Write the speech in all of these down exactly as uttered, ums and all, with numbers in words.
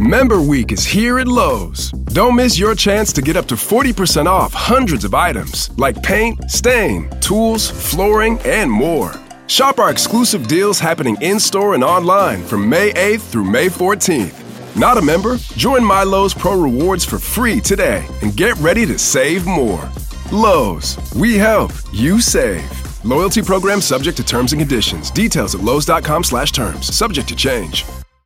Member Week is here at Lowe's. Don't miss your chance to get up to forty percent off hundreds of items like paint, stain, tools, flooring, and more. Shop our exclusive deals happening in-store and online from May eighth through May fourteenth. Not a member? Join My Lowe's Pro Rewards for free today and get ready to save more. Lowe's, we help, you save. Loyalty program subject to terms and conditions. Details at lowes.com slash terms. Subject to change.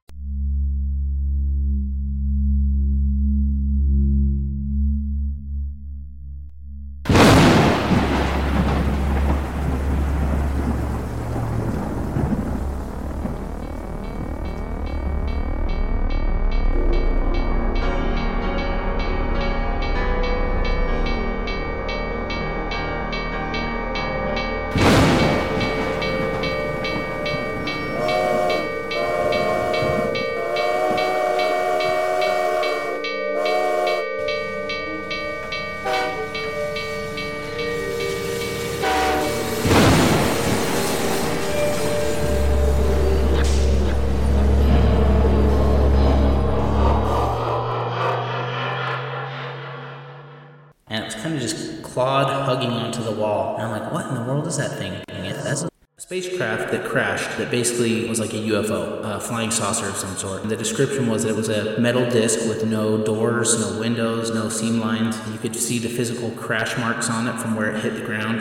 Clawed hugging onto the wall. And I'm like, what in the world is that thing? That's a spacecraft that crashed that basically was like a U F O, a flying saucer of some sort. And the description was that it was a metal disc with no doors, no windows, no seam lines. You could see the physical crash marks on it from where it hit the ground.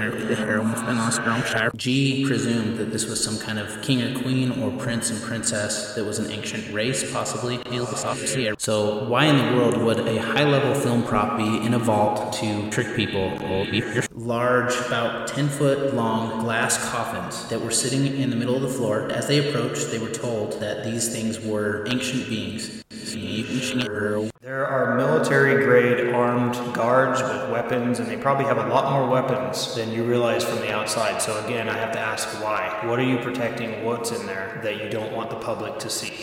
G presumed that this was some kind of king or queen or prince and princess that was an ancient race, possibly. So why in the world would a high-level film prop be in a vault to trick people? Large, about ten foot long glass coffins that were sitting in the middle of the floor. As they approached, they were told that these things were ancient beings. There are military-grade armed guards with weapons, and they probably have a lot more weapons than you realize from the outside. So again, I have to ask why. What are you protecting? What's in there that you don't want the public to see?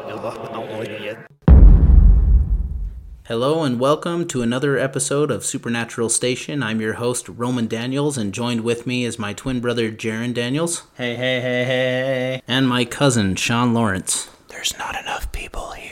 Hello and welcome to another episode of Supernatural Station. I'm your host, Roman Daniels, and joined with me is my twin brother, Jaron Daniels. Hey, hey, hey, hey. And my cousin, Sean Lawrence. There's not enough people here.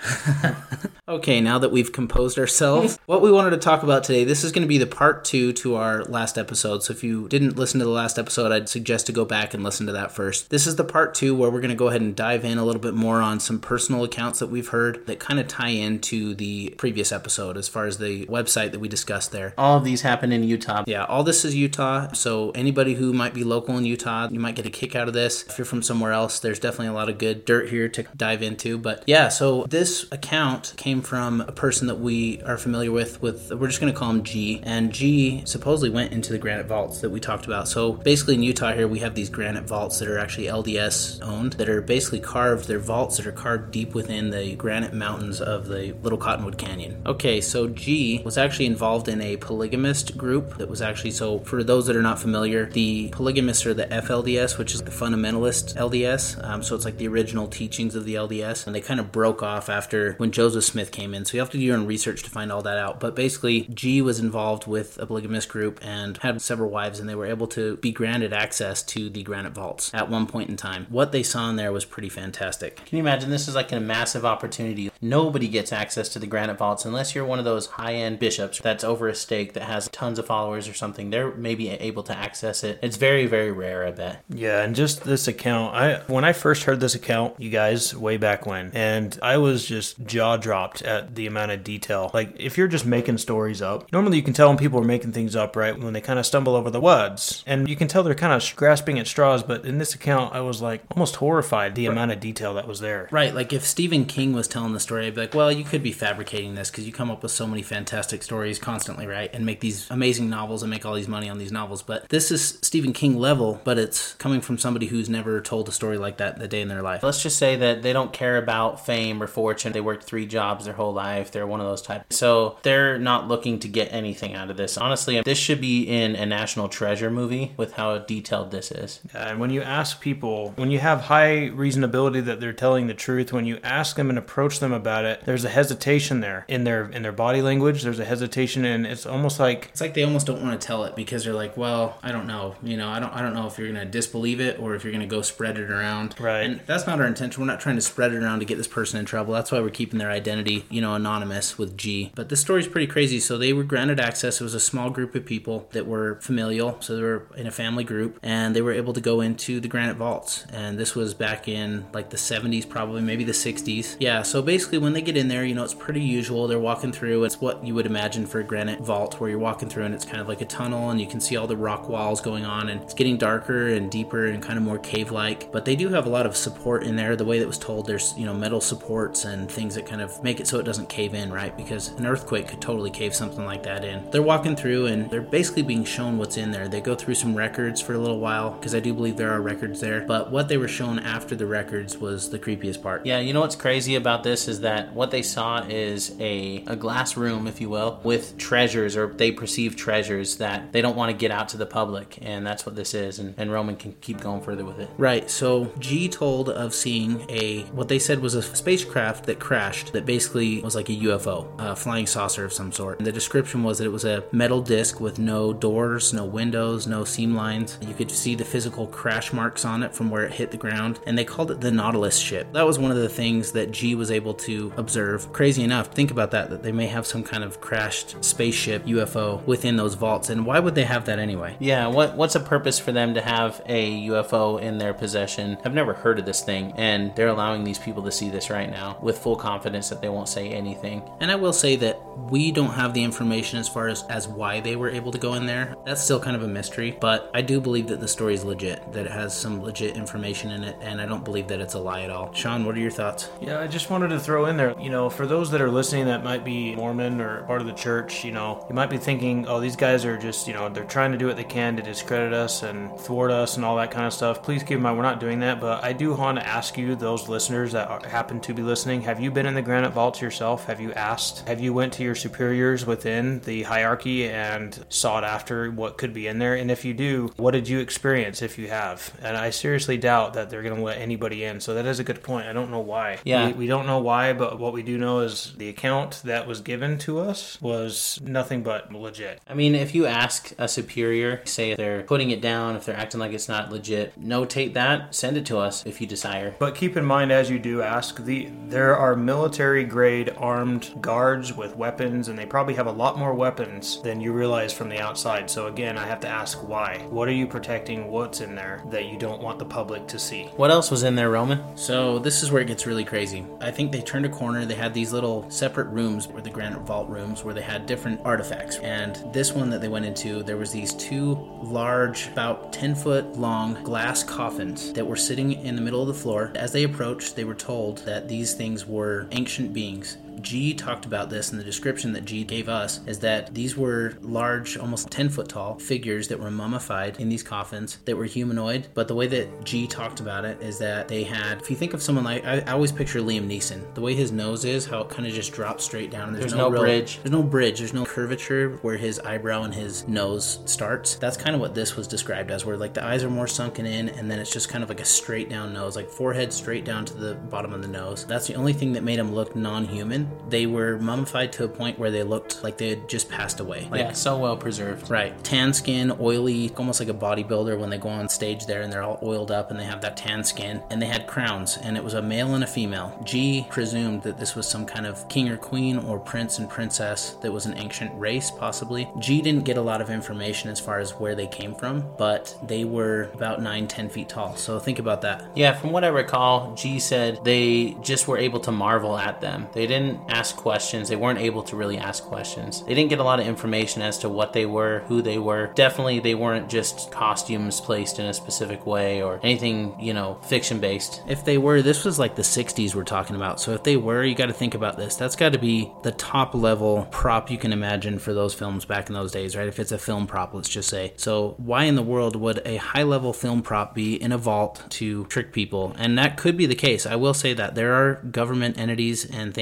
Okay, now that we've composed ourselves, what we wanted to talk about today, this is going to be the part two to our last episode. So if you didn't listen to the last episode, I'd suggest to go back and listen to that first. This is the part two where we're going to go ahead and dive in a little bit more on some personal accounts that we've heard that kind of tie into the previous episode as far as the website that we discussed there. All of these happen in Utah. Yeah, all this is Utah. So anybody who might be local in Utah, you might get a kick out of this. If you're from somewhere else, there's definitely a lot of good dirt here to dive into. But yeah, so this account came from a person that we are familiar with, with we're just going to call him G, and G supposedly went into the granite vaults that we talked about. So basically in Utah here, we have these granite vaults that are actually L D S owned, that are basically carved, they're vaults that are carved deep within the granite mountains of the Little Cottonwood Canyon. Okay, so G was actually involved in a polygamist group that was actually, so for those that are not familiar, the polygamists are the F L D S, which is the fundamentalist L D S, um, so it's like the original teachings of the L D S, and they kind of broke off after when Joseph Smith came in, so you have to do your own research to find all that out. But basically, G was involved with a polygamist group and had several wives, and they were able to be granted access to the granite vaults at one point in time. What they saw in there was pretty fantastic. Can you imagine? This is like a massive opportunity. Nobody gets access to the granite vaults unless you're one of those high-end bishops that's over a stake that has tons of followers or something. They're maybe able to access it. It's very, very rare, I bet. Yeah, and just this account, I when I first heard this account, you guys, way back when, and I was just jaw-dropped at the amount of detail. Like, if you're just making stories up, normally you can tell when people are making things up, right? When they kind of stumble over the words. And you can tell they're kind of grasping at straws, but in this account, I was like almost horrified the right. amount of detail that was there. Right, like if Stephen King was telling the story, I'd be like, well, you could be fabricating this because you come up with so many fantastic stories constantly, right? And make these amazing novels and make all these money on these novels. But this is Stephen King level, but it's coming from somebody who's never told a story like that a day in their life. Let's just say that they don't care about fame or fortune. They worked three jobs their whole life. They're one of those types. So they're not looking to get anything out of this. Honestly, this should be in a National Treasure movie with how detailed this is. Yeah, and when you ask people, when you have high reasonability that they're telling the truth, when you ask them and approach them about it, there's a hesitation there in their in their body language. There's a hesitation, and it's almost like it's like they almost don't want to tell it because they're like, well, I don't know, you know, I don't I don't know if you're gonna disbelieve it or if you're gonna go spread it around. Right. And that's not our intention. We're not trying to spread it around to get this person in trouble. That's why we're keeping their identity, you know, anonymous with G. But this story's pretty crazy. So they were granted access. It was a small group of people that were familial, so they were in a family group, and they were able to go into the granite vaults. And this was back in like the seventies, probably maybe the sixties. Yeah. So basically, when they get in there, you know, it's pretty usual. They're walking through. It's what you would imagine for a granite vault, where you're walking through and it's kind of like a tunnel, and you can see all the rock walls going on, and it's getting darker and deeper and kind of more cave-like. But they do have a lot of support in there. The way that was told, there's, you know, metal supports and things that kind of make it so it doesn't cave in, right? Because an earthquake could totally cave something like that in. They're walking through and they're basically being shown what's in there. They go through some records for a little while, because I do believe there are records there. But what they were shown after the records was the creepiest part. Yeah, you know what's crazy about this is that what they saw is a, a glass room, if you will, with treasures, or they perceive treasures that they don't want to get out to the public. And that's what this is. And, and Roman can keep going further with it. Right. So G told of seeing a, what they said was a spacecraft that crashed that basically was like a U F O, a flying saucer of some sort. And the description was that it was a metal disc with no doors, no windows, no seam lines. You could see the physical crash marks on it from where it hit the ground. And they called it the Nautilus ship. That was one of the things that G was able to observe. Crazy enough, think about that, that they may have some kind of crashed spaceship, U F O, within those vaults. And why would they have that anyway? Yeah, what what's a purpose for them to have a U F O in their possession? I've never heard of this thing, and they're allowing these people to see this right now with full confidence that they won't say anything. And I will say that we don't have the information as far as, as why they were able to go in there. That's still kind of a mystery, but I do believe that the story is legit, that it has some legit information in it, and I don't believe that it's a lie at all. Sean, what are your thoughts? Yeah, I just wanted to throw in there, you know, for those that are listening that might be Mormon or part of the church, you know, you might be thinking, oh, these guys are just, you know, they're trying to do what they can to discredit us and thwart us and all that kind of stuff. Please keep in mind, we're not doing that, but I do want to ask you, those listeners that are, happen to be listening, have you been in the granite vaults yourself? Have you asked? Have you went to your superiors within the hierarchy and sought after what could be in there? And if you do, what did you experience if you have? And I seriously doubt that they're going to let anybody in. So that is a good point. I don't know why. Yeah. We, we don't know why, but what we do know is the account that was given to us was nothing but legit. I mean, if you ask a superior, say if they're putting it down, if they're acting like it's not legit, notate that, send it to us if you desire. But keep in mind, as you do ask, the there are military grade armed guards with weapons, and they probably have a lot more weapons than you realize from the outside. So again, I have to ask why. What are you protecting? What's in there that you don't want the public to see? What else was in there, Roman? So this is where it gets really crazy. I think they turned a corner. They had these little separate rooms, where the granite vault rooms, where they had different artifacts. And this one that they went into, there was these two large, about ten foot long glass coffins that were sitting in the middle of the floor. As they approached, they were told that these things were ancient beings. G talked about this, and the description that G gave us is that these were large, almost ten foot tall figures that were mummified in these coffins that were humanoid. But the way that G talked about it is that they had, if you think of someone like, I, I always picture Liam Neeson, the way his nose is, how it kind of just drops straight down. There's, there's no, no real, bridge. There's no bridge. There's no curvature where his eyebrow and his nose starts. That's kind of what this was described as, where like the eyes are more sunken in, and then it's just kind of like a straight down nose, like forehead straight down to the bottom of the nose. That's the only thing that made him look non-human. They were mummified to a point where they looked like they had just passed away. Like, yeah, so well preserved. Right. Tan skin, oily, almost like a bodybuilder when they go on stage there and they're all oiled up and they have that tan skin. And they had crowns, and it was a male and a female. G presumed that this was some kind of king or queen or prince and princess that was an ancient race, possibly. G didn't get a lot of information as far as where they came from, but they were about nine, ten feet tall. So think about that. Yeah, from what I recall, G said they just were able to marvel at them. They didn't ask questions. They weren't able to really ask questions. They didn't get a lot of information as to what they were, who they were. Definitely they weren't just costumes placed in a specific way or anything, you know, fiction based. If they were, this was like the sixties we're talking about. So if they were, you got to think about this. That's got to be the top level prop you can imagine for those films back in those days, right? If it's a film prop, let's just say. So why in the world would a high level film prop be in a vault to trick people? And that could be the case. I will say that there are government entities and things that will try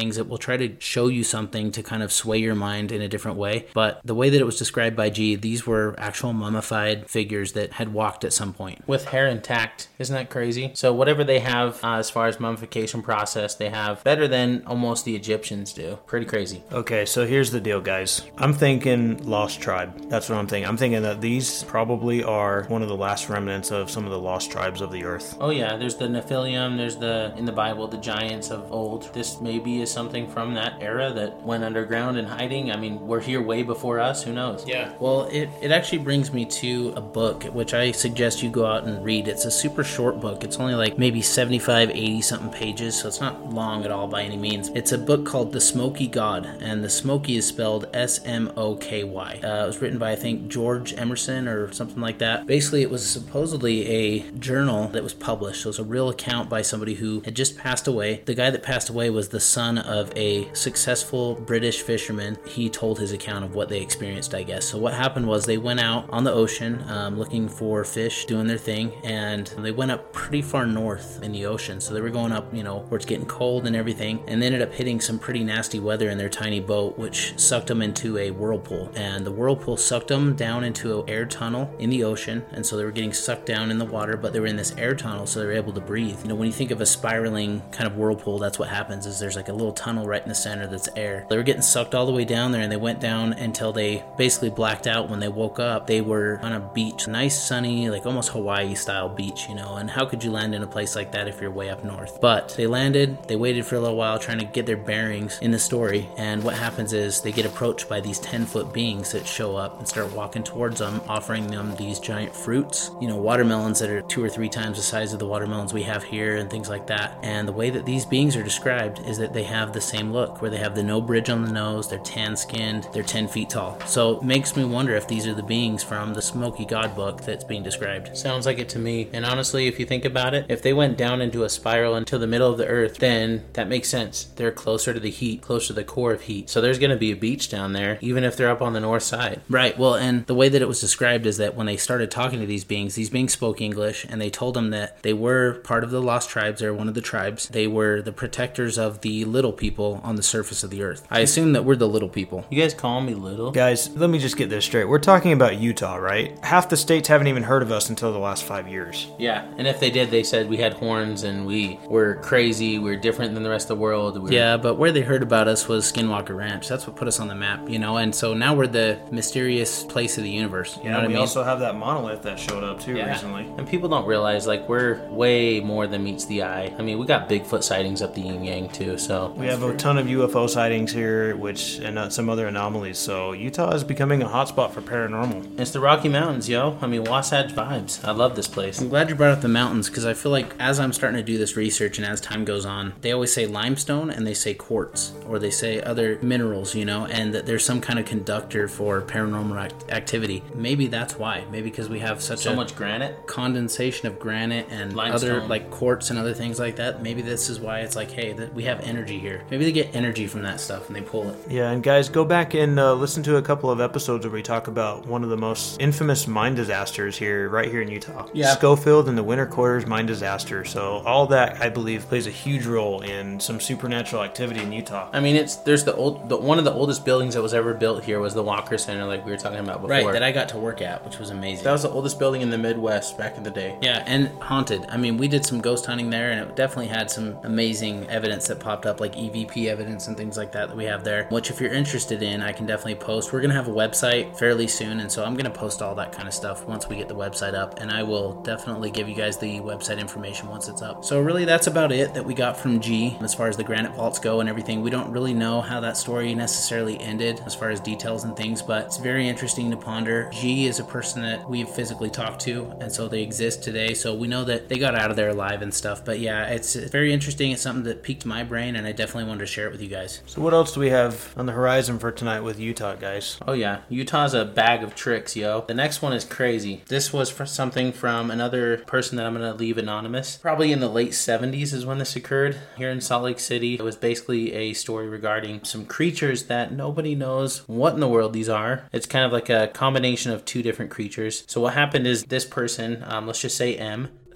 try to show you something to kind of sway your mind in a different way. But the way that it was described by G, these were actual mummified figures that had walked at some point. With hair intact. Isn't that crazy? So whatever they have uh, as far as mummification process, they have better than almost the Egyptians do. Pretty crazy. Okay, so here's the deal, guys. I'm thinking lost tribe. That's what I'm thinking. I'm thinking that these probably are one of the last remnants of some of the lost tribes of the earth. Oh yeah, there's the Nephilim, there's the, in the Bible, the giants of old. This maybe is something from that era that went underground and hiding. I mean, we're here way before us. Who knows? Yeah. Well, it, it actually brings me to a book, which I suggest you go out and read. It's a super short book. It's only like maybe seventy-five, eighty something pages, so it's not long at all by any means. It's a book called The Smoky God, and the Smoky is spelled S M O K Y. Uh, it was written by, I think, George Emerson or something like that. Basically, it was supposedly a journal that was published. So it was a real account by somebody who had just passed away. The guy that passed away was the son of a successful British fisherman. He told his account of what they experienced, I guess. So what happened was they went out on the ocean um, looking for fish, doing their thing, and they went up pretty far north in the ocean. So they were going up, you know, where it's getting cold and everything, and they ended up hitting some pretty nasty weather in their tiny boat, which sucked them into a whirlpool. And the whirlpool sucked them down into an air tunnel in the ocean, and so they were getting sucked down in the water, but they were in this air tunnel, so they were able to breathe. You know, when you think of a spiraling kind of whirlpool, that's what happens, is there's like a little tunnel right in the center that's air. They were getting sucked all the way down there, and they went down until they basically blacked out. When they woke up, they were on a beach, nice sunny, like almost Hawaii style beach, you know, and how could you land in a place like that if you're way up north? But they landed, they waited for a little while trying to get their bearings in the story, and what happens is they get approached by these ten foot beings that show up and start walking towards them, offering them these giant fruits, you know, watermelons that are two or three times the size of the watermelons we have here and things like that. And the way that these beings are described is that they have the same look, where they have the no bridge on the nose, they're tan skinned, they're ten feet tall. So it makes me wonder if these are the beings from the Smoky God book that's being described. Sounds like it to me. And honestly, if you think about it, if they went down into a spiral into the middle of the earth, then that makes sense. They're closer to the heat, closer to the core of heat. So there's going to be a beach down there, even if they're up on the north side. Right. Well, and the way that it was described is that when they started talking to these beings, these beings spoke English, and they told them that they were part of the lost tribes. They're one of the tribes. They were the protectors of the little people on the surface of the earth. I assume that we're the little people. You guys call me little? Guys, let me just get this straight. We're talking about Utah, right? Half the states haven't even heard of us until the last five years. Yeah, and if they did, they said we had horns and we were crazy, we we're different than the rest of the world. We were... Yeah, but where they heard about us was Skinwalker Ranch. That's what put us on the map, you know, and so now we're the mysterious place of the universe. You yeah, know what we I mean? also have that monolith that showed up too Yeah. recently. And people don't realize, like, we're way more than meets the eye. I mean, we got Bigfoot sightings up the yin yang too, so... We have a ton of U F O sightings here, which and uh, some other anomalies, so Utah is becoming a hotspot for paranormal. It's the Rocky Mountains, yo. I mean, Wasatch vibes. I love this place. I'm glad you brought up the mountains, because I feel like as I'm starting to do this research and as time goes on, they always say limestone and they say quartz, or they say other minerals, you know, and that there's some kind of conductor for paranormal act- activity. Maybe that's why. Maybe because we have such So a much granite. condensation of granite and Limestone. other like quartz and other things like that. Maybe this is why it's like, hey, that we have energy here. Maybe they get energy from that stuff and they pull it. Yeah, and guys, go back and uh, listen to a couple of episodes where we talk about one of the most infamous mine disasters here, right here in Utah. Yeah. Schofield and the Winter Quarters mine disaster. So all that, I believe, plays a huge role in some supernatural activity in Utah. I mean, it's there's the old the, one of the oldest buildings that was ever built here was the Walker Center, like we were talking about before. Right, that I got to work at, which was amazing. That was the oldest building in the Midwest back in the day. Yeah, and haunted. I mean, we did some ghost hunting there, and it definitely had some amazing evidence that popped up, like E V P evidence and things like that that we have there, which if you're interested in, I can definitely post. We're going to have a website fairly soon, and so I'm going to post all that kind of stuff once we get the website up, and I will definitely give you guys the website information once it's up. So really, that's about it that we got from G as far as the granite vaults go and everything. We don't really know how that story necessarily ended as far as details and things, but it's very interesting to ponder. G is a person that we've physically talked to, and so they exist today, so we know that they got out of there alive and stuff. But yeah, it's very interesting. It's something that piqued my brain, and I definitely wanted to share it with you guys. So what else do we have on the horizon for tonight with Utah, guys? Oh yeah, Utah's a bag of tricks, yo. The next one is crazy. This was for something from another person that I'm going to leave anonymous. Probably in the late seventies is when this occurred here in Salt Lake City. It was basically a story regarding some creatures that nobody knows what in the world these are. It's kind of like a combination of two different creatures. So what happened is this person, um, let's just say M,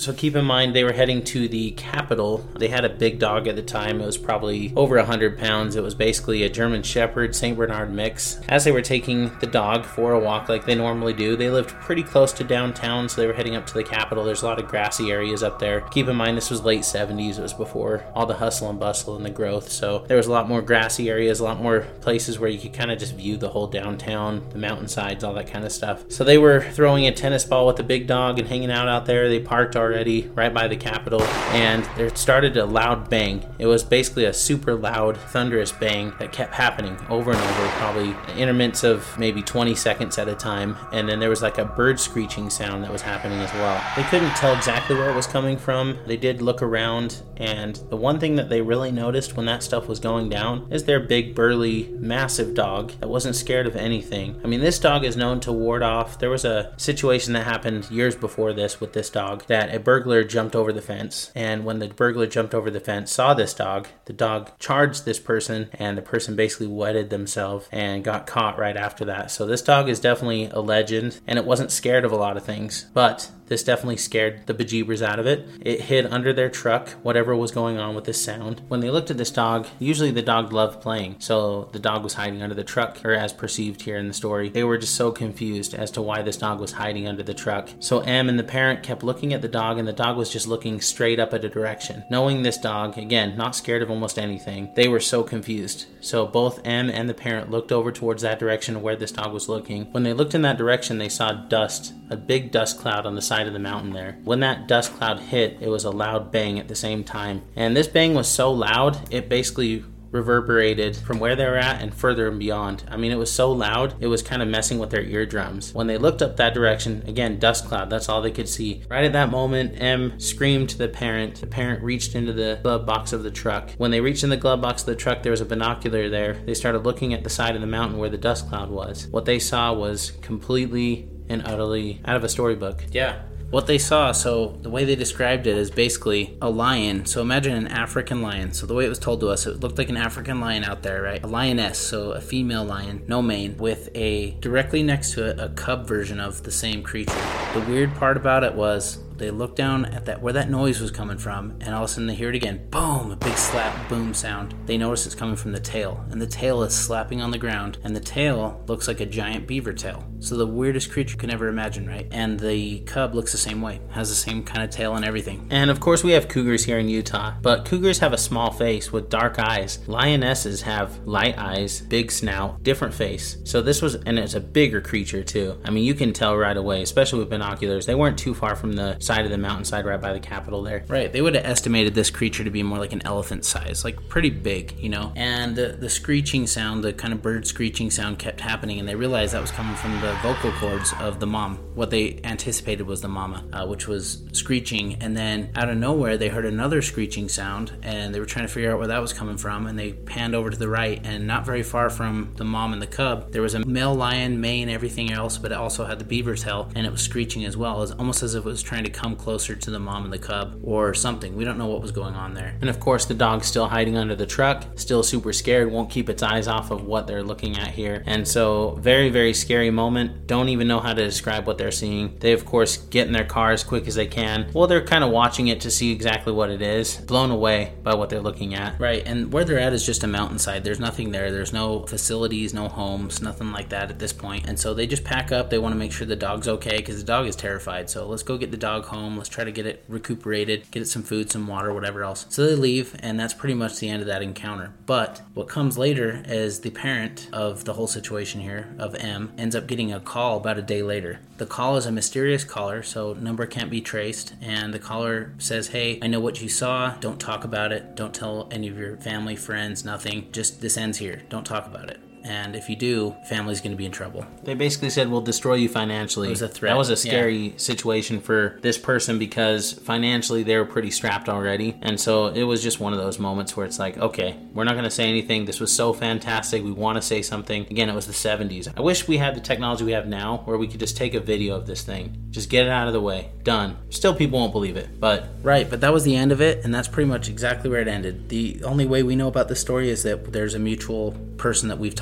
So keep in mind, they were heading to the Capitol. They had a big dog at the time. It was probably over one hundred pounds. It was basically a German Shepherd, Saint Bernard mix. As they were taking the dog for a walk like they normally do, they lived pretty close to downtown, so they were heading up to the Capitol. There's a lot of grassy areas up there. Keep in mind, this was late seventies. It was before all the hustle and bustle and the growth, so there was a lot more grassy areas, a lot more places where you could kind of just view the whole downtown, the mountainsides, all that kind of stuff. So they were throwing a tennis ball with the big dog and hanging out out there. They parked already right by the Capitol, and there started a loud bang. It was basically a super loud, thunderous bang that kept happening over and over, probably intermits of maybe twenty seconds at a time, and then there was like a bird screeching sound that was happening as well. They couldn't tell exactly where it was coming from. They did look around, and the one thing that they really noticed when that stuff was going down is their big, burly, massive dog that wasn't scared of anything. I mean, this dog is known to ward off. There was a situation that happened years before this with this dog, that a burglar jumped over the fence, and when the burglar jumped over the fence, saw this dog, the dog charged this person, and the person basically wetted themselves and got caught right after that. So this dog is definitely a legend, and it wasn't scared of a lot of things, but this definitely scared the bejeebers out of it. It hid under their truck, whatever was going on with this sound. When they looked at this dog, usually the dog loved playing, so the dog was hiding under the truck, or as perceived here in the story. They were just so confused as to why this dog was hiding under the truck. So Em and the parent kept looking at the dog, and the dog was just looking straight up at a direction. Knowing this dog, again, not scared of almost anything, they were so confused. So both Em and the parent looked over towards that direction where this dog was looking. When they looked in that direction, they saw dust, a big dust cloud on the side of the mountain there. When that dust cloud hit, it was a loud bang at the same time. And this bang was so loud, it basically reverberated from where they were at and further and beyond. I mean, it was so loud, it was kind of messing with their eardrums. When they looked up that direction, again, dust cloud, that's all they could see. Right at that moment, Em screamed to the parent. The parent reached into the glove box of the truck. When they reached in the glove box of the truck, there was a binocular there. They started looking at the side of the mountain where the dust cloud was. What they saw was completely and utterly out of a storybook. Yeah. What they saw, so the way they described it is basically a lion. So imagine an African lion. So the way it was told to us, it looked like an African lion out there, right? A lioness, so a female lion, no mane, with a directly next to it, a cub version of the same creature. The weird part about it was they looked down at that where that noise was coming from, and all of a sudden they hear it again. Boom! A big slap, boom sound. They notice it's coming from the tail, and the tail is slapping on the ground, and the tail looks like a giant beaver tail. So the weirdest creature you can ever imagine, right? And the cub looks the same way, has the same kind of tail and everything. And of course we have cougars here in Utah, but cougars have a small face with dark eyes. Lionesses have light eyes, big snout, different face. So this was, and it's a bigger creature too. I mean, you can tell right away, especially with binoculars. They weren't too far from the side of the mountainside right by the Capitol there. Right, they would have estimated this creature to be more like an elephant size, like pretty big, you know. And the, the screeching sound, the kind of bird screeching sound kept happening, and they realized that was coming from the vocal cords of the mom. What they anticipated was the mama, uh, which was screeching, and then out of nowhere they heard another screeching sound, and they were trying to figure out where that was coming from, and they panned over to the right, and not very far from the mom and the cub, there was a male lion, mane, everything else, but it also had the beaver tail, and it was screeching as well. It was almost as if it was trying to come closer to the mom and the cub or something. We don't know what was going on there. And of course the dog's still hiding under the truck, still super scared, won't keep its eyes off of what they're looking at here. And so very, very scary moment. Don't even know how to describe what they're seeing. They of course get in their car as quick as they can. Well, they're kind of watching it to see exactly what it is, blown away by what they're looking at. Right, and where they're at is just a mountainside. There's nothing there. There's no facilities, no homes, nothing like that at this point. And so they just pack up. They want to make sure the dog's okay because the dog is terrified. So let's go get the dog home. Let's try to get it recuperated, get it some food, some water, whatever else. So they leave, and that's pretty much the end of that encounter. But what comes later is the parent of the whole situation here, of Em, ends up getting a call about a day later. The call is a mysterious caller, so number can't be traced, and the caller says, hey, I know what you saw. Don't talk about it. Don't tell any of your family, friends, nothing. Just this ends here. Don't talk about it. And if you do, family's going to be in trouble. They basically said, we'll destroy you financially. It was a threat. That was a scary yeah. situation for this person because financially they were pretty strapped already. And so it was just one of those moments where it's like, okay, we're not going to say anything. This was so fantastic. We want to say something. Again, it was the seventies. I wish we had the technology we have now where we could just take a video of this thing. Just get it out of the way. Done. Still, people won't believe it, but... Right, but that was the end of it, and that's pretty much exactly where it ended. The only way we know about this story is that there's a mutual person that we've talked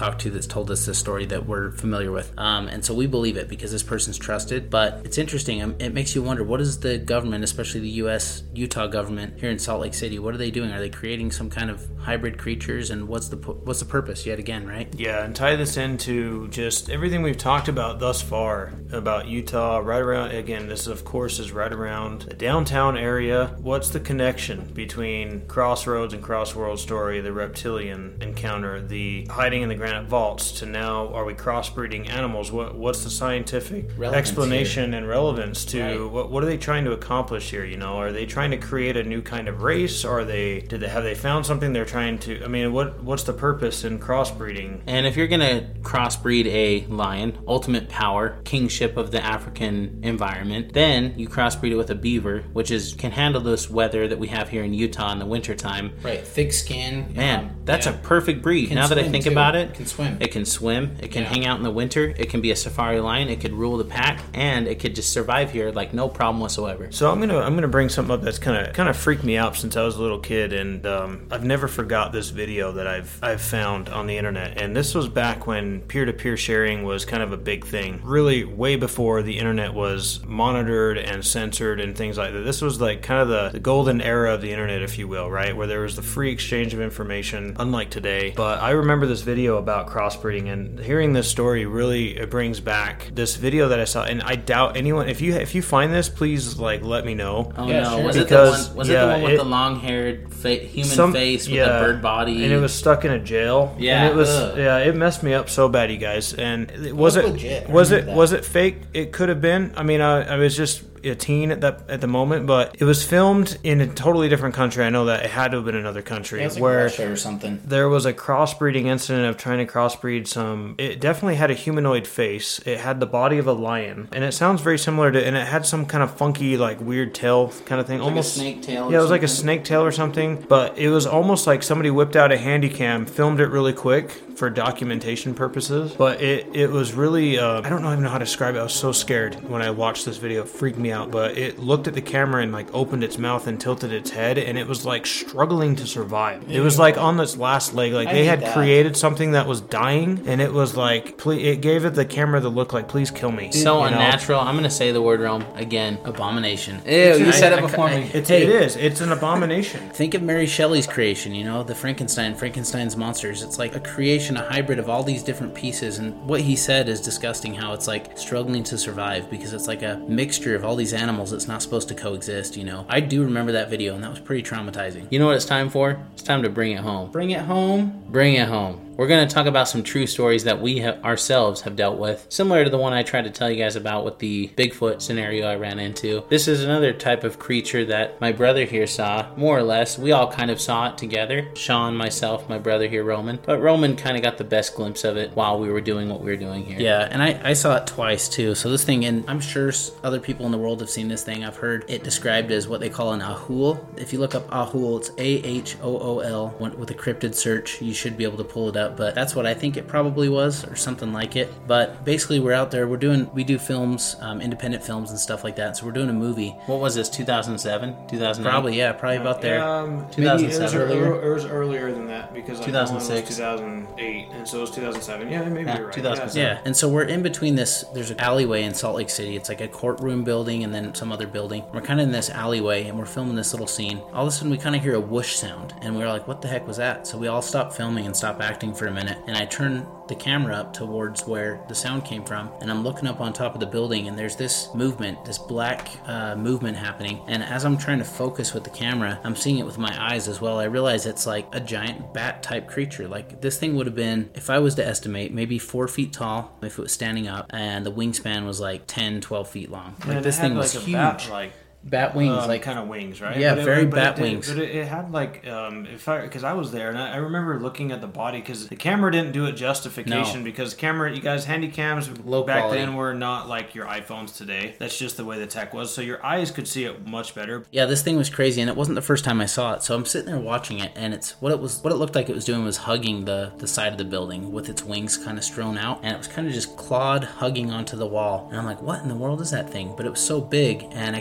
talked to that's told us this story that we're familiar with. Um, and so we believe it because this person's trusted. But it's interesting. Um, it makes you wonder, what is the government, especially the U S Utah government here in Salt Lake City, what are they doing? Are they creating some kind of hybrid creatures? And what's the what's the purpose yet again, right? Yeah, and tie this into just everything we've talked about thus far about Utah, right around, again, this of course is right around the downtown area. What's the connection between Crossroads and Crossworld Story, the reptilian encounter, the hiding in the granite vaults, to now are we crossbreeding animals? What What's the scientific Relevance explanation here. and relevance to Right. what what are they trying to accomplish here? You know, are they trying to create a new kind of race? Are they did they have they found something they're trying to? I mean, what what's the purpose in crossbreeding? And if you're going to crossbreed a lion, ultimate power, kingship of the African environment, then you crossbreed it with a beaver, which is can handle this weather that we have here in Utah in the wintertime. Right, thick skin. Man, um, that's yeah. a perfect breed. Can Now that I swim, think too. about it, It can swim. It can swim. It can Yeah. hang out in the winter. It can be a safari lion. It could rule the pack, and it could just survive here like no problem whatsoever. So I'm gonna I'm gonna bring something up that's kind of kind of freaked me out since I was a little kid, and um, I've never forgot this video that I've I've found on the internet. And this was back when peer-to-peer sharing was kind of a big thing, really way before the internet was monitored and censored and things like that. This was like kind of the, the golden era of the internet, if you will, right, where there was the free exchange of information, unlike today. But I remember this video about crossbreeding, and hearing this story really it brings back this video that I saw. And I doubt anyone, if you if you find this, please like let me know. Oh Yeah, no! sure. Was it the Because, one? Was yeah, it the one with it- the long-haired fa- human Some- face with yeah, the bird body? and it was stuck in a jail. Yeah, and it was ugh. yeah, it messed me up so bad, you guys. And it- was It it was legit. I was it remember that. was it fake? It could have been. I mean, I, I was just a teen at that at the moment, but it was filmed in a totally different country. I know that it had to have been another country Yeah, it was like where Russia or something. there was a crossbreeding incident of trying to crossbreed some. It definitely had a humanoid face. It had the body of a lion, and it sounds very similar to. And it had some kind of funky, like weird tail kind of thing, Like a almost snake tail or Yeah, it was like a something? snake tail or something. But it was almost like somebody whipped out a handy cam, filmed it really quick for documentation purposes. But it it was really. Uh, I don't know even know how to describe it. I was so scared when I watched this video. It freaked me out. But it looked at the camera and like opened its mouth and tilted its head, and it was like struggling to survive. It was like on its last leg, like I they hate had that. created something that was dying, and it was like, please, it gave it the camera the look like, please kill me. so You know? unnatural. I'm gonna say the word realm again. Abomination. Ew, you I- said I- it before I- me. It's, Hey. it is. It's an abomination. Think of Mary Shelley's creation, you know, the Frankenstein, Frankenstein's monsters. It's like a creation, a hybrid of all these different pieces. And what he said is disgusting, how it's like struggling to survive because it's like a mixture of all these animals that's not supposed to coexist, you know. I do remember that video, and that was pretty traumatizing. You know what it's time for? It's time to bring it home. Bring it home. Bring it home. We're going to talk about some true stories that we have ourselves have dealt with, similar to the one I tried to tell you guys about with the Bigfoot scenario I ran into. This is another type of creature that my brother here saw, more or less. We all kind of saw it together. Sean, myself, my brother here, Roman. But Roman kind of got the best glimpse of it while we were doing what we were doing here. Yeah, and I, I saw it twice too. So this thing, and I'm sure s- other people in the world have seen this thing. I've heard it described as what they call an ahool. If you look up ahool, it's A H O O L. With a cryptid search, you should be able to pull it up. But that's what I think it probably was, or something like it. But basically, we're out there. We're doing, we do films, um, independent films and stuff like that. So we're doing a movie. What was this, two thousand seven? two thousand eight? Probably, yeah, probably about there. Um, two thousand seven maybe it was earlier? earlier. It was earlier than that because like, two thousand six. one was two thousand eight, and so it was two thousand seven. Yeah, maybe Yeah, you're right. two thousand seven. Yeah. Yeah, and so we're in between this. There's an alleyway in Salt Lake City. It's like a courtroom building and then some other building. We're kind of in this alleyway and we're filming this little scene. All of a sudden, we kind of hear a whoosh sound, and we were like, "What the heck was that?" So we all stopped filming and stopped acting for a minute. And I turn the camera up towards where the sound came from, and I'm looking up on top of the building, and there's this movement, this black uh, movement happening. And as I'm trying to focus with the camera, I'm seeing it with my eyes as well. I realize it's like a giant bat-type creature. Like this thing would have been, if I was to estimate, maybe four feet tall if it was standing up, and the wingspan was like ten, twelve feet long. Like And this it had thing was like a huge. bat, like Bat wings, um, like kind of wings, right? Yeah, But it- very but bat it did- wings. But it, it had like, um, if I, because I was there and I, I remember looking at the body because the camera didn't do it justification No. because camera, you guys, handy cams Low back quality. then were not like your iPhones today. That's just the way the tech was. So your eyes could see it much better. Yeah, this thing was crazy, and it wasn't the first time I saw it. So I'm sitting there watching it, and it's what it was. What it looked like it was doing was hugging the the side of the building with its wings kind of strewn out, and it was kind of just clawed, hugging onto the wall. And I'm like, what in the world is that thing? But it was so big, and I could see it kind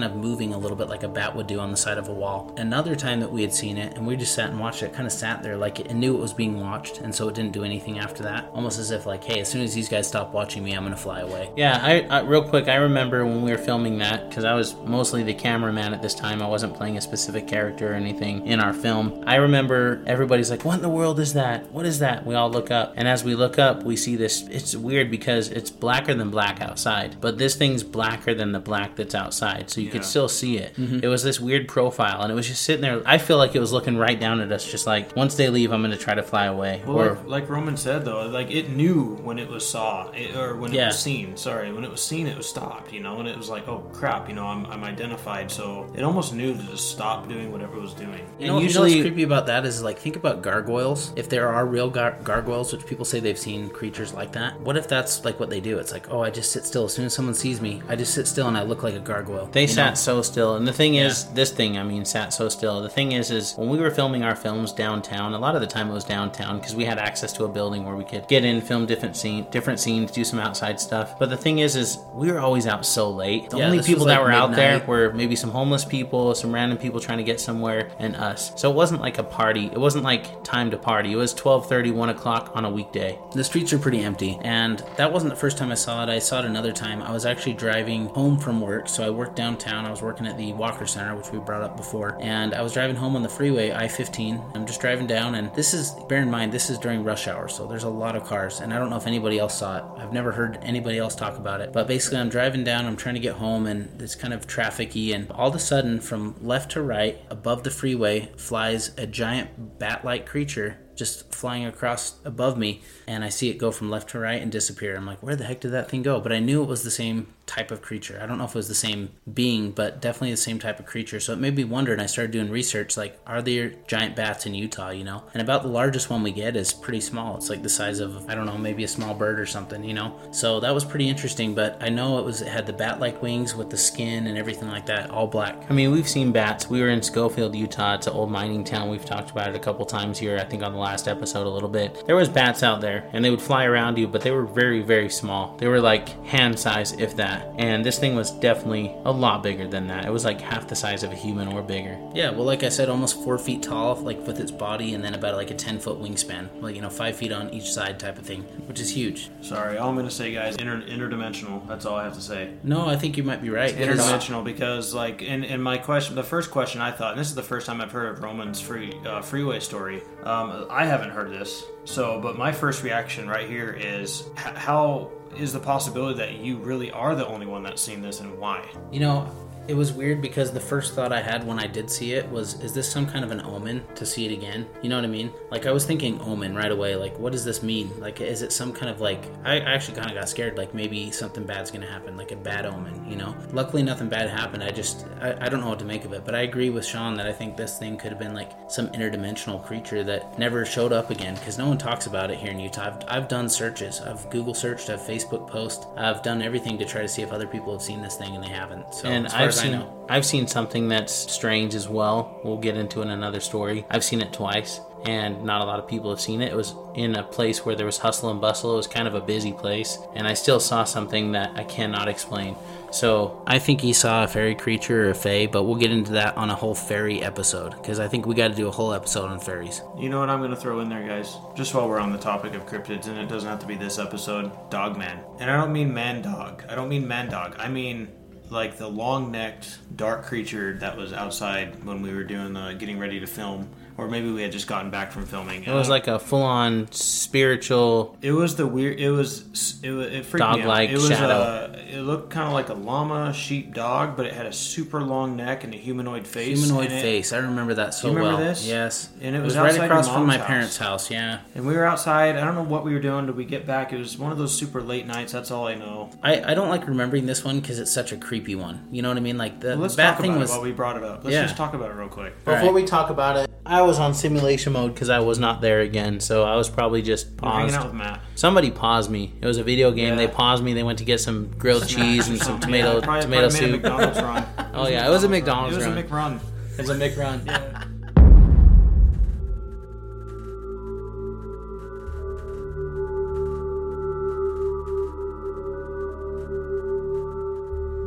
kind of moving a little bit like a bat would do on the side of a wall. Another time that we had seen it, and we just sat and watched it, kind of sat there like it knew it was being watched, and so it didn't do anything after that. Almost as if like, hey, as soon as these guys stop watching me, I'm going to fly away. Yeah, I, I real quick, I remember when we were filming that, because I was mostly the cameraman at this time. I wasn't playing a specific character or anything in our film. I remember everybody's like, what in the world is that? What is that? We all look up, and as we look up, we see this. It's weird because it's blacker than black outside, but this thing's blacker than the black that's outside, so you yeah. could still see it. Mm-hmm. It was this weird profile, and it was just sitting there. I feel like it was looking right down at us, just like, once they leave, I'm going to try to fly away. Well, or, like, like Roman said, though, like, it knew when it was saw, it, or when yeah. it was seen, sorry, when it was seen, it was stopped, you know, and it was like, oh, crap, you know, I'm, I'm identified, so it almost knew to just stop doing whatever it was doing. You know, usually, you know what's creepy about that is, like, think about gargoyles. If there are real gar- gargoyles, which people say they've seen creatures like that, what if that's, like, what they do? It's like, oh, I just sit still. As soon as someone sees me, I just sit still and I look like a gargoyle. They sat know? so still, and the thing is, yeah. this thing, I mean, sat so still. The thing is, is when we were filming our films downtown, a lot of the time it was downtown because we had access to a building where we could get in, film different scene, different scenes, do some outside stuff. But the thing is, is we were always out so late. The yeah, only people like that were midnight. out there were maybe some homeless people, some random people trying to get somewhere, and us. So it wasn't like a party. It wasn't like time to party. It was twelve thirty, one o'clock on a weekday. The streets are pretty empty, and that wasn't the first time I saw it. I saw it another time. I was actually driving home from work, so I worked downtown. I was working at the Walker Center, which we brought up before, and I was driving home on the freeway, I fifteen. I'm just driving down, and this is, bear in mind, this is during rush hour, so there's a lot of cars, and I don't know if anybody else saw it. I've never heard anybody else talk about it, but basically I'm driving down, I'm trying to get home, and it's kind of trafficy, and all of a sudden, from left to right, above the freeway, flies a giant bat-like creature just flying across above me, and I see it go from left to right and disappear. I'm like, where the heck did that thing go? But I knew it was the same type of creature. I don't know if it was the same being, but definitely the same type of creature. So it made me wonder, and I started doing research, like, are there giant bats in Utah, you know? And about the largest one we get is pretty small. It's like the size of, I don't know, maybe a small bird or something, you know? So that was pretty interesting, but I know it was it had the bat-like wings with the skin and everything like that, all black. I mean, we've seen bats. We were in Schofield, Utah. It's an old mining town. We've talked about it a couple times here, I think on the last episode a little bit. There was bats out there, and they would fly around you, but they were very, very small. They were like hand size, if that. And this thing was definitely a lot bigger than that. It was like half the size of a human or bigger. Yeah, well, like I said, almost four feet tall, like with its body, and then about like a ten foot wingspan, like, you know, five feet on each side type of thing, which is huge. Sorry, all I'm going to say, guys, inter- interdimensional. That's all I have to say. No, I think you might be right. Interdimensional, because like, and, and my question, the first question I thought, and this is the first time I've heard of Roman's free uh, freeway story. Um, I haven't heard this, so, but my first reaction right here is, h- how is the possibility that you really are the only one that's seen this, and why? You know, it was weird because the first thought I had when I did see it was, is this some kind of an omen to see it again? You know what I mean? Like, I was thinking omen right away. Like, what does this mean? Like, is it some kind of like, I actually kind of got scared, like maybe something bad's going to happen, like a bad omen, you know? Luckily, nothing bad happened. I just, I, I don't know what to make of it, but I agree with Sean that I think this thing could have been like some interdimensional creature that never showed up again, because no one talks about it here in Utah. I've, I've done searches. I've Google searched, I've Facebook post. I've done everything to try to see if other people have seen this thing, and they haven't. So, and as far I've as seen, I know. I've seen something that's strange as well. We'll get into in another story. I've seen it twice, and not a lot of people have seen it. It was in a place where there was hustle and bustle. It was kind of a busy place, and I still saw something that I cannot explain. So I think he saw a fairy creature or a fae, but we'll get into that on a whole fairy episode, because I think we got to do a whole episode on fairies. You know what I'm going to throw in there, guys? Just while we're on the topic of cryptids, and it doesn't have to be this episode, Dogman. And I don't mean man-dog. I don't mean man-dog. I mean like the long-necked, dark creature that was outside when we were doing the getting ready to film. Or maybe we had just gotten back from filming. It was like a full-on spiritual. It was the weird. It was. It was. It freaked dog-like me out. It was shadow. A, it looked kind of like a llama, sheep, dog, but it had a super long neck and a humanoid face. Humanoid it, face. I remember that so you remember well. this? Yes. And it it was, was right outside across your from my mom's parents' house. house. Yeah. And we were outside. I don't know what we were doing. Did we get back? It was one of those super late nights. That's all I know. I, I don't like remembering this one because it's such a creepy one. You know what I mean? Like the, well, let's the bat talk thing about was. it while we brought it up. Let's Yeah. just talk about it real quick. Before right. we talk about it, I was on simulation mode because I was not there again, so I was probably just We're hanging paused. out with Matt. Somebody paused me. It was a video game. Yeah. They paused me. They went to get some grilled cheese and some tomato Yeah, probably, tomato probably made a soup. McDonald's run. Oh yeah, it was a McDonald's It was run. a McRun. It was a McRun. Yeah.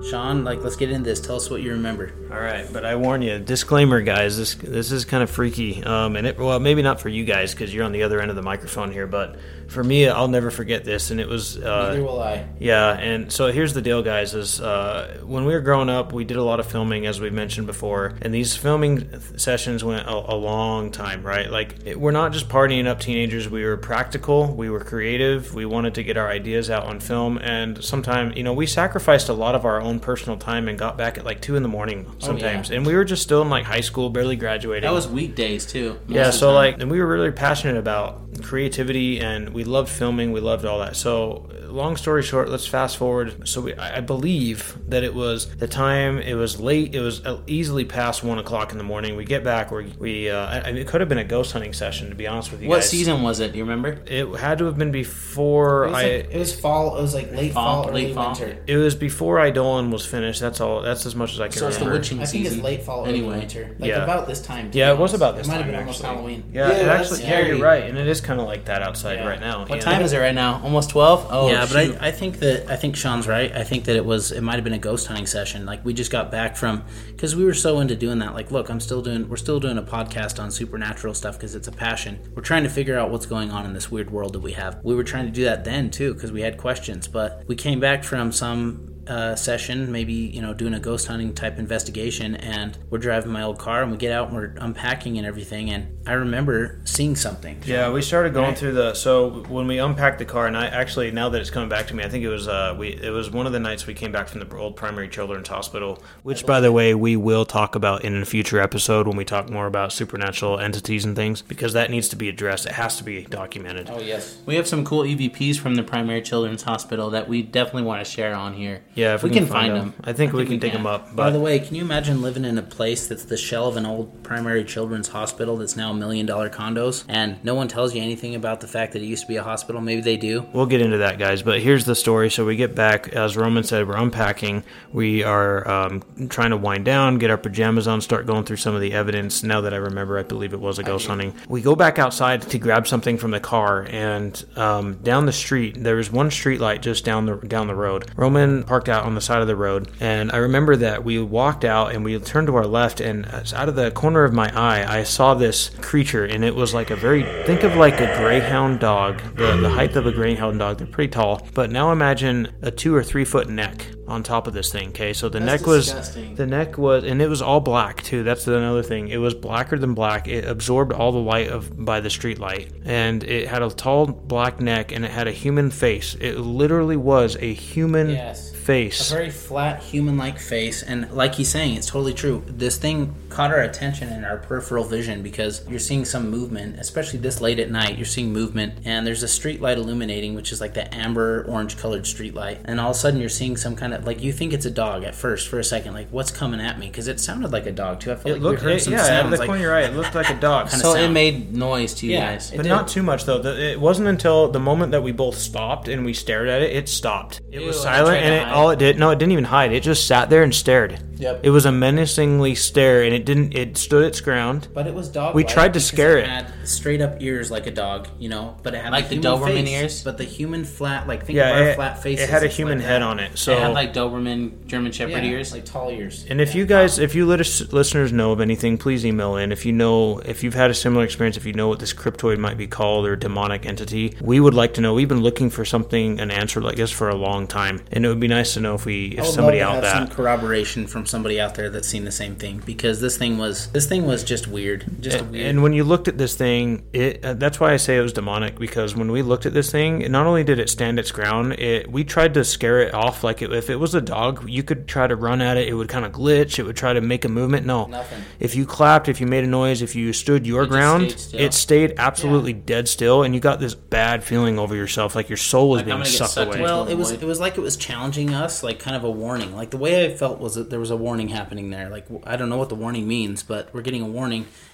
Sean, like, let's get into this. Tell us what you remember. All right, but I warn you, disclaimer, guys. This this is kind of freaky. Um, and it well, maybe not for you guys because you're on the other end of the microphone here, but for me, I'll never forget this. And it was uh, Neither will I. Yeah, and so here's the deal, guys. Is uh, when we were growing up, we did a lot of filming, as we mentioned before, and these filming sessions went a, a long time, right? Like, it, we're not just partying up teenagers. We were practical. We were creative. We wanted to get our ideas out on film, and sometimes, you know, we sacrificed a lot of our own personal time and got back at like two in the morning sometimes, oh, yeah. and we were just still in like high school, barely graduating. That was weekdays too. Yeah, so like, and we were really passionate about creativity, and we loved filming. We loved all that. So, long story short, let's fast forward. So we, I believe that it was the time. It was late. It was easily past one o'clock in the morning. We get back. We we. Uh, I mean, it could have been a ghost hunting session, to be honest with you what guys. What season was it? Do you remember? It had to have been before it was I. Like, it was fall. It was like late fall, fall early late fall. winter. It was before Eidolon was finished. That's all. That's as much as I can so remember. It's the witching I think season. it's late fall, early anyway. winter. Like yeah. about this time. Yeah, it was about this it time. It might have been actually. almost Halloween. Yeah, yeah it actually. Yeah, scary. you're right, and it is kind of like that outside Yeah. right now. What yeah. time is it right now? Almost twelve. Oh, yeah, but shoot. I, I think that I think Sean's right. I think that it was it might have been a ghost hunting session. Like, we just got back from, because we were so into doing that. Like, look, I'm still doing we're still doing a podcast on supernatural stuff because it's a passion. We're trying to figure out what's going on in this weird world that we have. We were trying to do that then too because we had questions. But we came back from some Uh, session, maybe, you know, doing a ghost hunting type investigation, and we're driving my old car and we get out and we're unpacking and everything, and I remember seeing something. Yeah, we started going right? through the so when we unpacked the car, and I actually, now that it's coming back to me, I think it was uh we it was one of the nights we came back from the old primary children's hospital, which, by the way, we will talk about in a future episode when we talk more about supernatural entities and things, because that needs to be addressed. It has to be documented. Oh yes, we have some cool E V Ps from the primary children's hospital that we definitely want to share on here. Yeah, if we, we can, can find find them. them. I think I we think can we dig can. them up. By But the way, can you imagine living in a place that's the shell of an old primary children's hospital that's now a million dollar condos, and no one tells you anything about the fact that it used to be a hospital? Maybe they do. we'll get into that, guys. But here's the story. So we get back, as Roman said, we're unpacking. We are um, trying to wind down, get our pajamas on, start going through some of the evidence. Now that I remember, I believe it was a ghost hunting. We go back outside to grab something from the car, and um, down the street, there was one street light just down the down the road. Roman parked out on the side of the road, and I remember that we walked out and we turned to our left, and out of the corner of my eye, I saw this creature, and it was like a very, think of like a greyhound dog, the, the height of a greyhound dog. They're pretty tall, but now imagine a two or three foot neck on top of this thing. Okay, so the That's neck was disgusting. the neck was, and it was all black too. That's another thing. It was blacker than black. It absorbed all the light of by the street light, and it had a tall black neck, and it had a human face. It literally was a human Yes. face. A very flat, human-like face, and like he's saying, it's totally true. This thing caught our attention in our peripheral vision because you're seeing some movement, especially this late at night. You're seeing movement, and there's a street light illuminating, which is like the amber orange-colored street light, and all of a sudden you're seeing some kind of, like, you think it's a dog at first for a second, like, what's coming at me? Because it sounded like a dog too. I felt It like looked, we heard it, some yeah, out of sounds the like, corner of your eye, it looked like a dog. Kinda So it sound. made noise to you Yeah. guys. It But did. not too much, though. The- It wasn't until the moment that we both stopped and we stared at it, it stopped. It Ew, was it silent, tried to and it, hide. all it did, no, it didn't even hide. It just sat there and stared. Yep. It was a menacingly stare, and it didn't. It stood its ground. But it was dog. We tried to scare it. It had straight up ears like a dog, you know, but it had Like the human Doberman face, ears? but the human flat, like think Yeah, of our it, flat faces. it had a it's human like head that. on it. So It had like Doberman German Shepherd Yeah, ears. like tall ears. And if you guys, if you lit- listeners know of anything, please email in. If you know, if you've had a similar experience, if you know what this cryptoid might be called or demonic entity, we would like to know. We've been looking for something, an answer like this for a long time, and it would be nice to know if we, I if would somebody love to out have that. some corroboration from somebody out there that's seen the same thing, because this thing was this thing was just weird, just And, weird. and when you looked at this thing, it uh, that's why I say it was demonic, because when we looked at this thing, not only did it stand its ground, it we tried to scare it off. Like it, if it was a dog, you could try to run at it, it would kind of glitch, it would try to make a movement. No, Nothing. If you clapped, if you made a noise, if you stood your It just ground, stayed still. it stayed absolutely dead still, and you got this bad feeling over yourself, like your soul was Like, I'm being gonna get sucked sucked away. into Well, it was void. it was like it was challenging us, like kind of a warning. Like the way I felt was that there was a warning happening there. Like I don't know what the warning means, but we're getting a warning,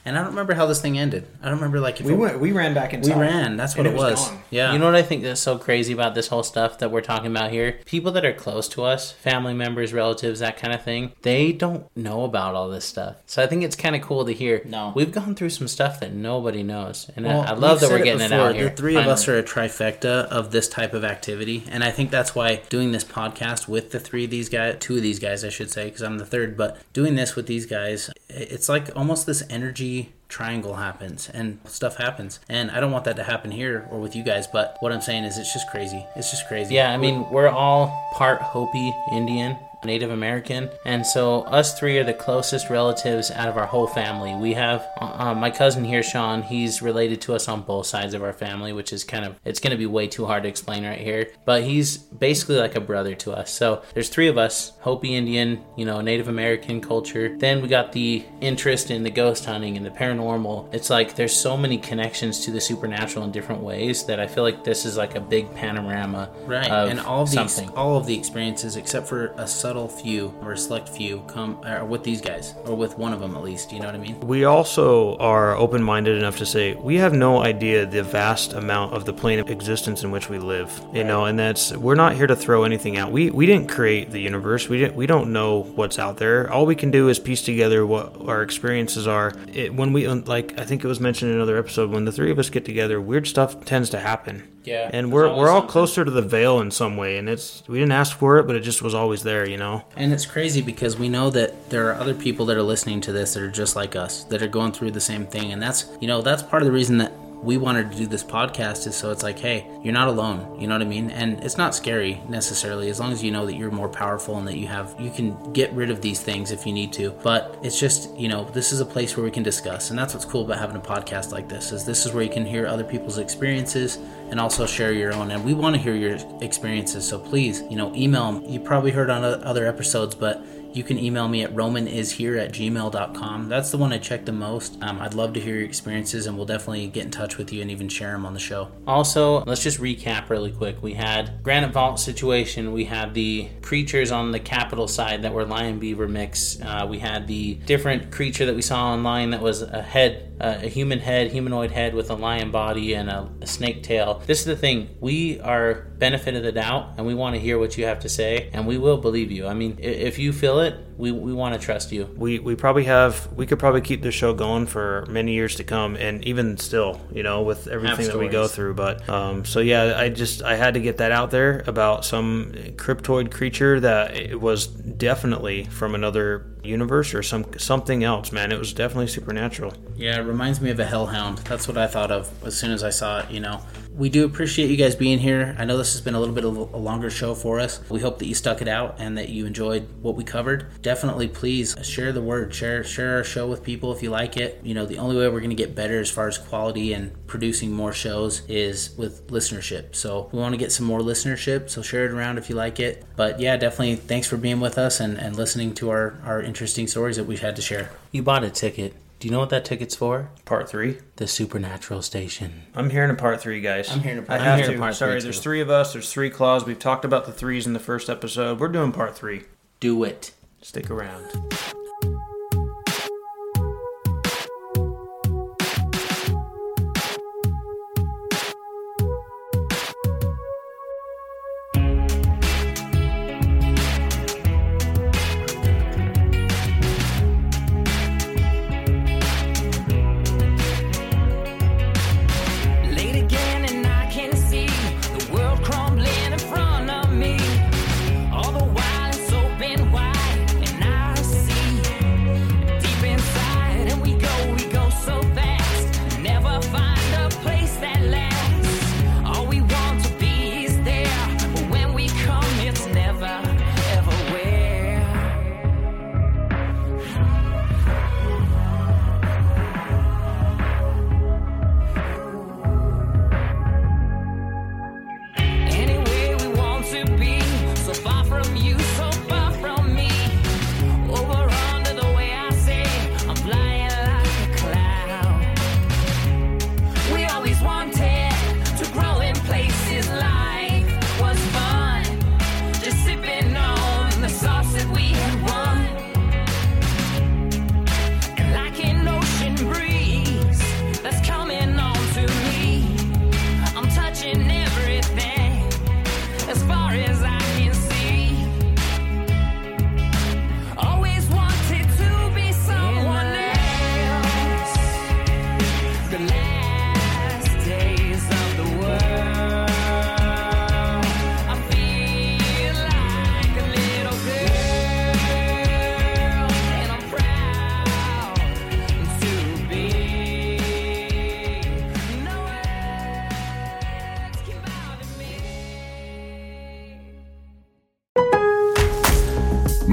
And I don't remember how this thing ended. I don't remember, like, if we it, went. We ran back inside. We ran. That's what it, it was. was. Yeah. You know what I think that's so crazy about this whole stuff that we're talking about here? People that are close to us, family members, relatives, that kind of thing, they don't know about all this stuff. So I think it's kind of cool to hear. No. We've gone through some stuff that nobody knows. And well, I, I love that we're getting it, it out here. The three finally. of us are a trifecta of this type of activity. And I think that's why doing this podcast with the three of these guys, two of these guys, I should say, because I'm the third, but doing this with these guys, it's like almost this energy triangle happens and stuff happens. And I don't want that to happen here or with you guys, but what I'm saying is it's just crazy. It's just crazy. Yeah, I mean, we're all part Hopi Indian, Native American, and so us three are the closest relatives out of our whole family. We have uh, my cousin here, Sean. He's related to us on both sides of our family, which is kind of, it's going to be way too hard to explain right here, but he's basically like a brother to us. So there's three of us, Hopi Indian, you know, Native American culture. Then we got the interest in the ghost hunting and the paranormal. It's like there's so many connections to the supernatural in different ways that I feel like this is like a big panorama, right? Of and all of these, something. all of the experiences, except for a subtle few or a select few, come are with these guys, or with one of them at least. You know what I mean? We also are open-minded enough to say we have no idea the vast amount of the plane of existence in which we live. You right. know, and that's, we're not here to throw anything out. We we didn't create the universe. We didn't. We don't know what's out there. All we can do is piece together what our experiences are. It, when we like, I think it was mentioned in another episode, when the three of us get together, weird stuff tends to happen. Yeah, and we're we're all something. closer to the veil in some way, and it's we didn't ask for it, but it just was always there, you know. And it's crazy because we know that there are other people that are listening to this that are just like us, that are going through the same thing, and that's, you know, that's part of the reason that we wanted to do this podcast, is so it's like, hey, you're not alone, you know what I mean? And it's not scary necessarily, as long as you know that you're more powerful and that you have, you can get rid of these things if you need to. But it's just, you know, this is a place where we can discuss, and that's what's cool about having a podcast like this, is this is where you can hear other people's experiences and also share your own. And we want to hear your experiences, so please, you know, email them. You probably heard on other episodes, but you can email me at romanishere at gmail dot com. That's the one I check the most. Um, I'd love to hear your experiences, and we'll definitely get in touch with you and even share them on the show. Also, let's just recap really quick. We had Granite Vault situation. We had the creatures on the Capitol side that were lion beaver mix. Uh, we had the different creature that we saw online that was a head, uh, a human head, humanoid head with a lion body and a, a snake tail. This is the thing. We are benefit of the doubt, and we want to hear what you have to say, and we will believe you. I mean, if you feel it, we we want to trust you. We we probably have, we could probably keep this show going for many years to come, and even still, you know, with everything that we go through. But um, so yeah, I just I had to get that out there about some cryptoid creature that it was definitely from another universe or some something else, man. It was definitely supernatural. Yeah, it reminds me of a hellhound. That's what I thought of as soon as I saw it, you know. We do appreciate you guys being here. I know this has been a little bit of a longer show for us. We hope that you stuck it out and that you enjoyed what we covered. Definitely, please share the word. Share share our show with people if you like it. You know, the only way we're going to get better as far as quality and producing more shows is with listenership. So we want to get some more listenership, so share it around if you like it. But yeah, definitely thanks for being with us and, and listening to our, our interesting stories that we've had to share. You bought a ticket. Do you know what that ticket's for? Part three? The Supernatural Station. I'm hearing a part three, guys. I'm hearing a part I I'm have hearing to. Part Sorry, three there's too. three of us. There's three claws. We've talked about the threes in the first episode. We're doing part three. Do it. Stick around. All the while it's open wide, and I see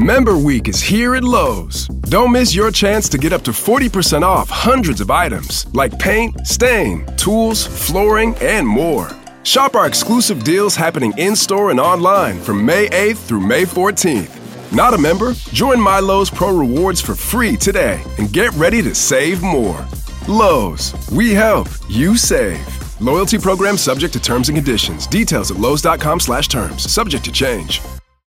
Member Week is here at Lowe's. Don't miss your chance to get up to forty percent off hundreds of items like paint, stain, tools, flooring, and more. Shop our exclusive deals happening in-store and online from May eighth through May fourteenth. Not a member? Join My Lowe's Pro Rewards for free today and get ready to save more. Lowe's, we help, you save. Loyalty program subject to terms and conditions. Details at lowes.com slash terms. Subject to change.